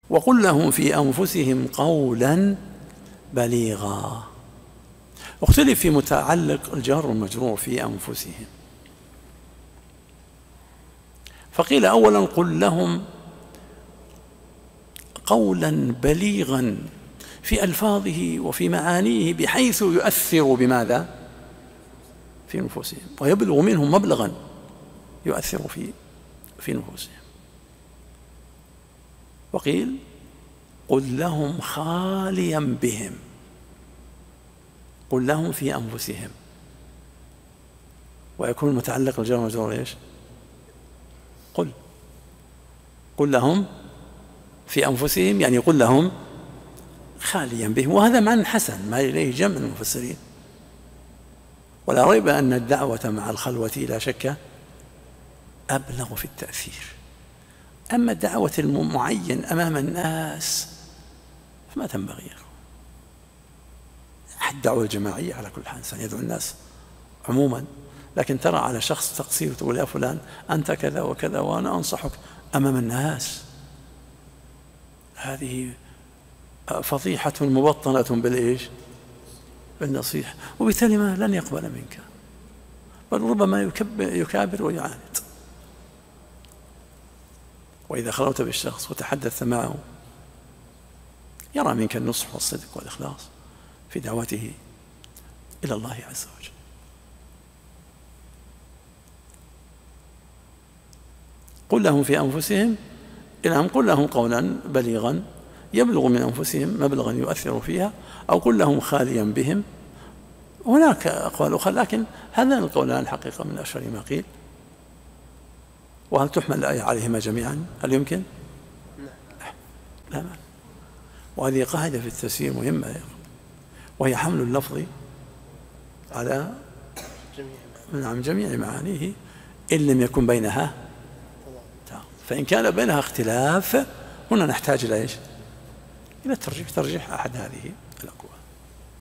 وقل لهم في أنفسهم قولا بليغا. اختلف في متعلق الجار والمجرور في أنفسهم، فقيل أولا قل لهم قولا بليغا في ألفاظه وفي معانيه بحيث يؤثر بماذا؟ في نفوسهم، ويبلغ منهم مبلغا يؤثر في نفوسهم. وقيل قل لهم خاليا بهم، قل لهم في أنفسهم، ويكون متعلق الجار والمجرور ايش؟ قل لهم في أنفسهم، يعني قل لهم خاليا بهم، وهذا معنى حسن ما إليه جمع المفسرين. ولا ريب أن الدعوة مع الخلوة لا شك أبلغ في التأثير. أما الدعوة المعين أمام الناس فما تنبغي له. الدعوة الجماعية على كل حال إنسان يدعو الناس عموما، لكن ترى على شخص تقصير تقول يا فلان أنت كذا وكذا وأنا أنصحك أمام الناس، هذه فضيحة مبطنة بالإيش؟ بالنصيحة، وبالتالي ما لن يقبل منك، بل ربما يكابر ويعاند. وإذا خلوت بالشخص وتحدثت معه يرى منك النصح والصدق والإخلاص في دعوته إلى الله عز وجل. قل لهم في أنفسهم، إنهم قل لهم قولا بليغا يبلغ من أنفسهم مبلغا يؤثر فيها، أو قل لهم خاليا بهم. هناك أقوال أخرى، لكن هذان القولان الحقيقة من أشهر ما قيل. وهل تحمل الآية عليهما جميعا؟ هل يمكن؟ لا معنى. وهذه قاعدة في التفسير مهمة، وهي حمل اللفظ على جميع معانيه إن لم يكن بينها، فإن كان بينها اختلاف هنا نحتاج إلى إيش؟ إلى ترجيح أحد هذه الأقوال.